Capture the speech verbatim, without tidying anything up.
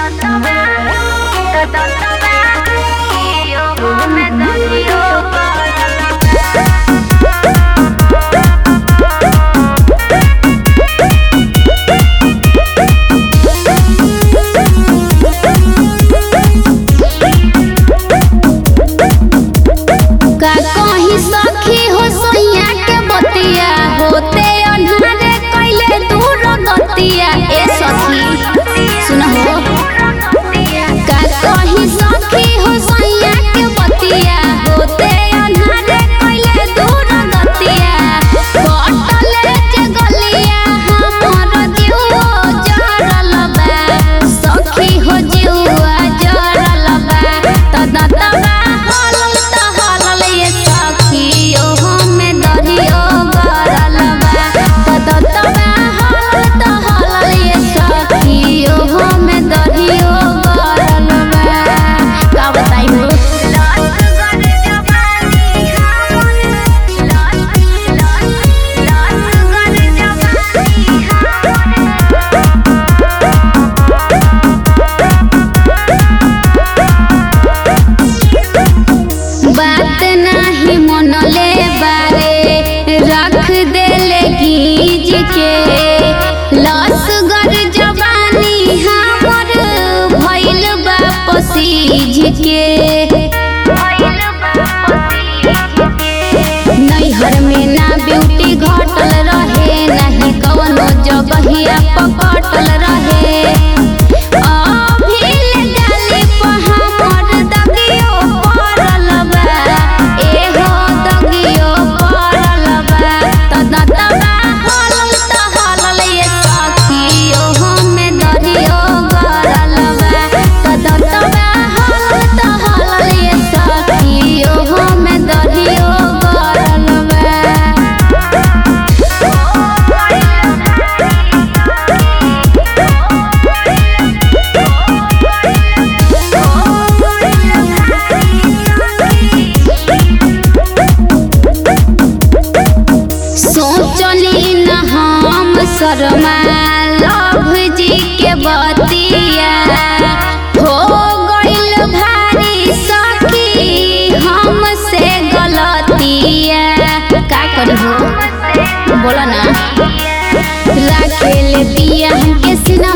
नैहर में ना ब्यूटी घटल रहे, नहीं कवनो जगहिया पकटल रहे। अभी गाली पे हमर दगियो पड़ल बा, एहो दगियो पड़ल बा। त दतवा हलल त हलल ये सखियो हमें दरियो गरल बा। त दतवा हलल त हलल ये सखियो हमें दरियो गरल बा। सोचली न हम शर्मा लभ जी के बतिया, हो गइल भारी सखी हमसे गलतिया। का करी हो बोला ना, राखे ले दिया हमके सिना